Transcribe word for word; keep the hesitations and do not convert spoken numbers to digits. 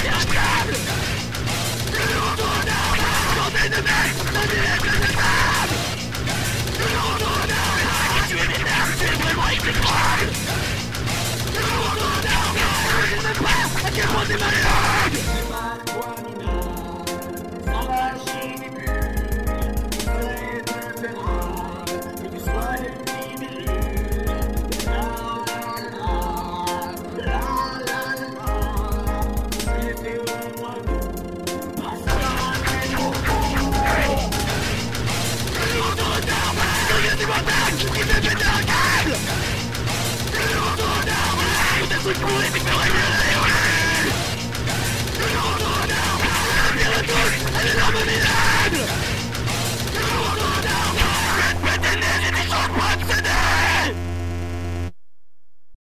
irrécupérable. Le retour d'armes, bordel de mec, la vie est pleine de femmes. Le retour d'armes, tu es mes nerfs, tu es vraiment exécrable. Le retour d'armes, je ne sais même pas à quel point t'es malade. Tu m'attaques, il me fait péter un câble. Le retour d'armes, tout est truc pourri, tu me ferais mieux.